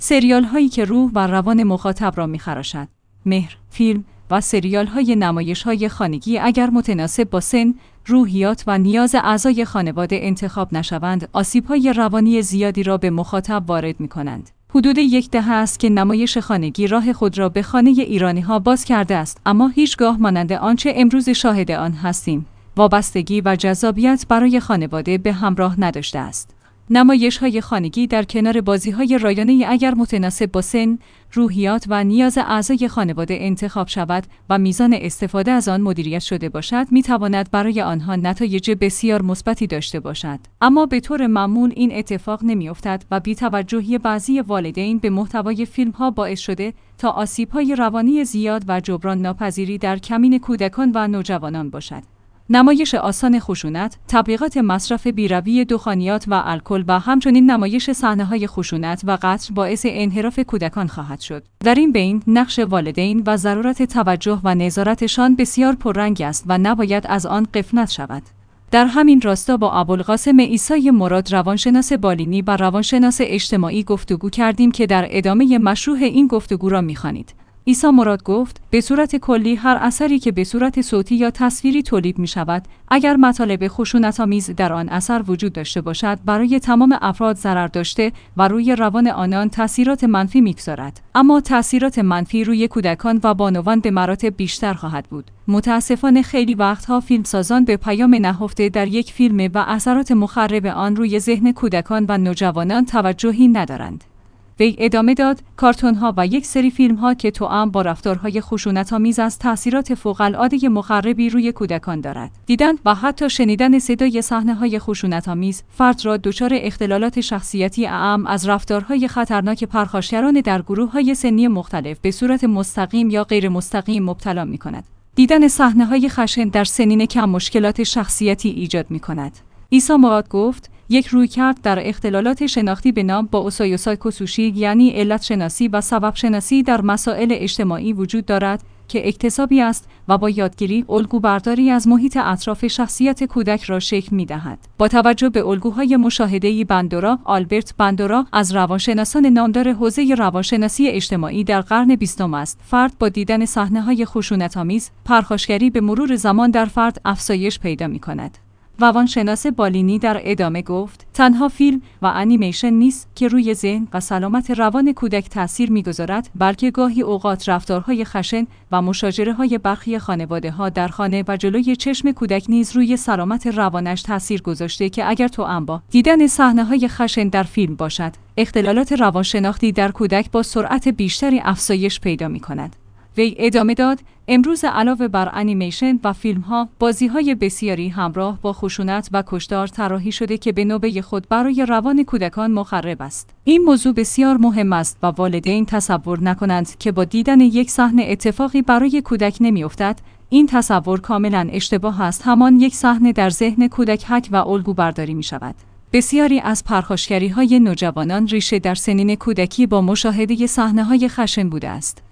سریال هایی که روح و روان مخاطب را می‌خراشد. مهر، فیلم و سریال های نمایش های خانگی اگر متناسب با سن، روحیات و نیاز اعضای خانواده انتخاب نشوند، آسیب های روانی زیادی را به مخاطب وارد می‌کنند. حدود 1 دهه است که نمایش خانگی راه خود را به خانه ایرانی‌ها باز کرده است، اما هیچگاه مانند آنچه امروز شاهد آن هستیم، وابستگی و جذابیت برای خانواده به همراه نداشته است. نمایش‌های خانگی در کنار بازی‌های رایانه اگر متناسب با سن، روحیات و نیاز اعضای خانواده انتخاب شود و میزان استفاده از آن مدیریت شده باشد، می‌تواند برای آنها نتایج بسیار مثبتی داشته باشد. اما به طور معمول این اتفاق نمی‌افتد و بی‌توجهی بعضی والدین به محتوای فیلم‌ها باعث شده تا آسیب‌های روانی زیاد و جبران ناپذیری در کمین کودکان و نوجوانان باشد. نمایش آسان خشونت، تبلیغات مصرف بی‌روی دخانیات و الکل و همچنین نمایش صحنه‌های خشونت و قتل باعث انحراف کودکان خواهد شد. در این بین نقش والدین و ضرورت توجه و نظارتشان بسیار پررنگ است و نباید از آن غفلت شود. در همین راستا با ابوالقاسم عیسی مراد روانشناس بالینی و روانشناس اجتماعی گفتگو کردیم که در ادامه مشروح این گفتگو را می‌خوانید. عیسی مراد گفت: به صورت کلی هر اثری که به صورت صوتی یا تصویری تولید می شود، اگر مطالب خشونت‌آمیز در آن اثر وجود داشته باشد، برای تمام افراد ضرر داشته و روی روان آنان تأثیرات منفی می‌گذارد. اما تأثیرات منفی روی کودکان و بانوان به مراتب بیشتر خواهد بود. متأسفانه خیلی وقتها فیلمسازان به پیام نهفته در یک فیلم و اثرات مخرب آن روی ذهن کودکان و نوجوانان توجهی ندارند. وی ادامه داد: کارتون‌ها و یک سری فیلم‌ها که توأم با رفتارهای خشونت‌آمیز از تأثیرات فوق‌العاده مخربی روی کودکان دارد. دیدن و حتی شنیدن صدای صحنه‌های خشونت‌آمیز فرد را دچار اختلالات شخصیتی اعم از رفتارهای خطرناک پرخاشگران در گروه‌های سنی مختلف به صورت مستقیم یا غیر مستقیم مبتلا می‌کند. دیدن صحنه‌های خشن در سنین کم مشکلات شخصیتی ایجاد می‌کند. عیسی مراد گفت: یک رویکرد در اختلالات شناختی به نام با سایکوسوشی یعنی علت شناسی و سبب شناسی در مسائل اجتماعی وجود دارد که اکتسابی است و با یادگیری الگوبرداری از محیط اطراف شخصیت کودک را شکل می‌دهد. با توجه به الگوهای مشاهده‌ای بندورا، آلبرت بندورا از روانشناسان نامدار حوزه روانشناسی اجتماعی در قرن 20 است. فرد با دیدن صحنه‌های خشونت‌آمیز، پرخاشگری به مرور زمان در فرد افزایش پیدا می‌کند. روانشناس بالینی در ادامه گفت: تنها فیلم و انیمیشن نیست که روی ذهن و سلامت روان کودک تأثیر می‌گذارد، بلکه گاهی اوقات رفتارهای خشن و مشاجره‌های برخی خانواده‌ها در خانه و جلوی چشم کودک نیز روی سلامت روانش تأثیر گذاشته که اگر توأم با دیدن صحنه‌های خشن در فیلم باشد، اختلالات روانشناختی در کودک با سرعت بیشتری افزایش پیدا می‌کند. وی ادامه داد: امروز علاوه بر انیمیشن و فیلم‌ها، بازی‌های بسیاری همراه با خشونت و کشتار طراحی شده که به نوبه خود برای روان کودکان مخرب است. این موضوع بسیار مهم است و والدین تصور نکنند که با دیدن یک صحنه اتفاقی برای کودک نمی‌افتد. این تصور کاملاً اشتباه است. همان یک صحنه در ذهن کودک حک و الگو برداری می‌شود. بسیاری از پرخاشگری‌های نوجوانان ریشه در سنین کودکی با مشاهده صحنه‌های خشن بوده است.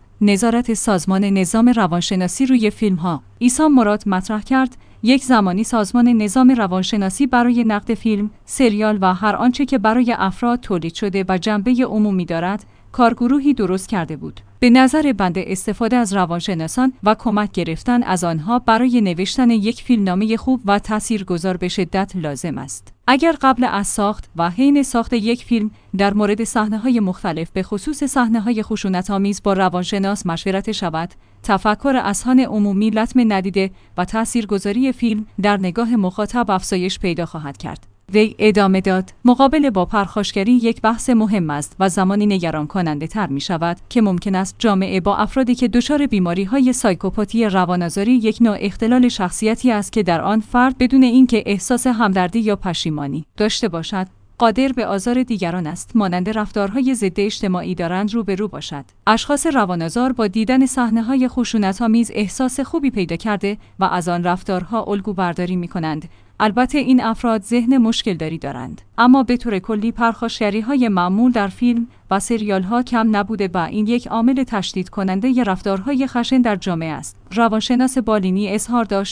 نظارت سازمان نظام روانشناسی روی فیلم‌ها. عیسی مراد مطرح کرد: یک زمانی سازمان نظام روانشناسی برای نقد فیلم، سریال و هر آنچه که برای افراد تولید شده و جنبه عمومی دارد، کارگروهی درست کرده بود. به نظر بنده استفاده از روانشناسان و کمک گرفتن از آنها برای نوشتن یک فیلمنامه خوب و تاثیرگذار به شدت لازم است. اگر قبل از ساخت و حین ساخت یک فیلم در مورد صحنه‌های مختلف به خصوص صحنه‌های خشونت‌آمیز با روانشناس مشورت شود، تفکر اذهان عمومی لطم ندیده و تاثیرگذاری فیلم در نگاه مخاطب افزایش پیدا خواهد کرد. وی ادامه داد: مقابله با پرخاشگری یک بحث مهم است و زمانی نگران کننده تر می شود که ممکن است جامعه با افرادی که دچار بیماری‌های سایکوپاتی روان‌آزاری یک نوع اختلال شخصیتی است که در آن فرد بدون اینکه احساس همدردی یا پشیمانی داشته باشد، قادر به آزار دیگران است، مانند رفتارهای ضد اجتماعی دارند روبرو باشد. اشخاص روان‌آزار با دیدن صحنه‌های خشونت‌آمیز احساس خوبی پیدا کرده و از آن رفتارها الگو برداری می‌کنند. البته این افراد ذهن مشکل داری دارند، اما به طور کلی پرخاشگری‌های معمول در فیلم و سریال‌ها کم نبوده و این یک عامل تشدید کننده ی رفتارهای خشن در جامعه است. روانشناس بالینی اظهار داشت: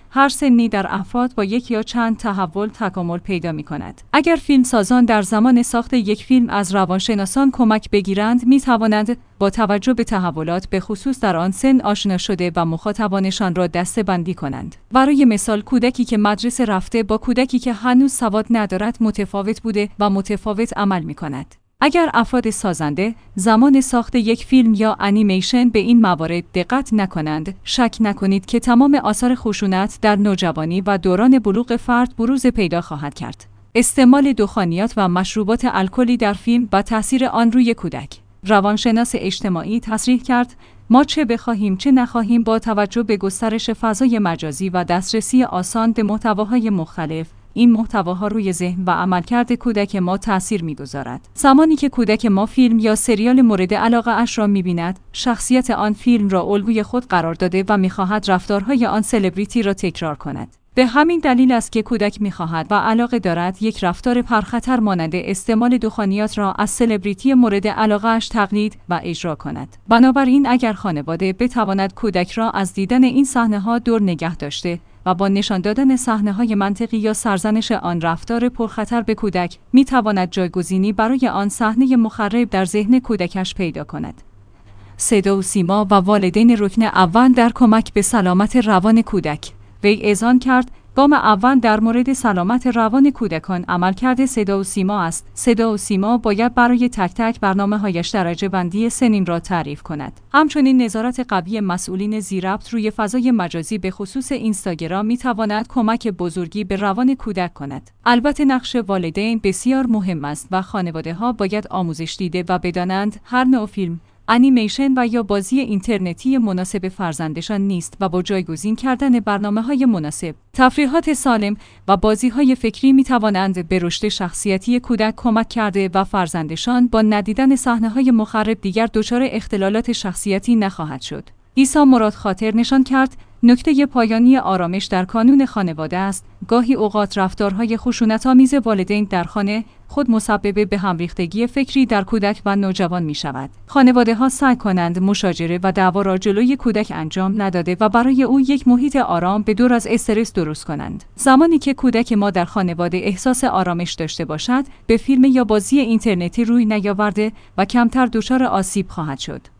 هر سنی در افراد با یک یا چند تحول تکامل پیدا می‌کند. اگر فیلمسازان در زمان ساخت یک فیلم از روانشناسان کمک بگیرند، می‌توانند با توجه به تحولات به خصوص در آن سن آشنا شده و مخاطبانشان را دسته‌بندی کنند. برای مثال، کودکی که مدرسه رفته با کودکی که هنوز سواد ندارد متفاوت بوده و متفاوت عمل می‌کند. اگر افراد سازنده زمان ساخت یک فیلم یا انیمیشن به این موارد دقت نکنند، شک نکنید که تمام آثار خشونت در نوجوانی و دوران بلوغ فرد بروز پیدا خواهد کرد. استعمال دخانیات و مشروبات الکلی در فیلم و تأثیر آن روی کودک. روانشناس اجتماعی تصریح کرد: ما چه بخواهیم چه نخواهیم، با توجه به گسترش فضای مجازی و دسترسی آسان به محتواهای مختلف، این محتواها روی ذهن و عملکرد کودک ما تأثیر می‌گذارد. زمانی که کودک ما فیلم یا سریال مورد علاقه اش را می‌بیند، شخصیت آن فیلم را الگوی خود قرار داده و می‌خواهد رفتارهای آن سلبریتی را تکرار کند. به همین دلیل است که کودک می‌خواهد و علاقه دارد یک رفتار پرخطر مانند استعمال دخانیات را از سلبریتی مورد علاقه اش تقلید و اجرا کند. بنابراین اگر خانواده بتواند کودک را از دیدن این صحنه‌ها دور نگه داشته و با نشان دادن صحنه‌های منطقی یا سرزنش آن رفتار پرخطر به کودک، می‌تواند جایگزینی برای آن صحنه مخرب در ذهن کودکش پیدا کند. صدا و سیما و والدین رکن اول در کمک به سلامت روان کودک. وی اذعان کرد: گام اول در مورد سلامت روان کودکان عملکرد صدا و سیما است. صدا و سیما باید برای تک تک برنامه‌هایش درجه بندی سنین را تعریف کند. همچنین نظارت قوی مسئولین ذی‌ربط روی فضای مجازی به خصوص اینستاگرام می‌تواند کمک بزرگی به روان کودک کند. البته نقش والدین بسیار مهم است و خانواده‌ها باید آموزش دیده و بدانند هر نوع فیلم، انیمیشن و یا بازی اینترنتی مناسب فرزندشان نیست و با جایگزین کردن برنامه‌های مناسب، تفریحات سالم و بازی‌های فکری می‌توانند به رشد شخصیتی کودک کمک کرده و فرزندشان با ندیدن صحنه‌های مخرب دیگر دچار اختلالات شخصیتی نخواهد شد. عیسی مراد خاطر نشان کرد: نکته پایانی آرامش در کانون خانواده است. گاهی اوقات رفتارهای خشونت‌آمیز والدین در خانه خود مسبب به همریختگی فکری در کودک و نوجوان می شود. خانواده‌ها سعی کنند مشاجره و دعوا را جلوی کودک انجام نداده و برای او یک محیط آرام به دور از استرس درست کنند. زمانی که کودک ما در خانواده احساس آرامش داشته باشد، به فیلم یا بازی اینترنتی روی نیاورده و کمتر دچار آسیب خواهد شد.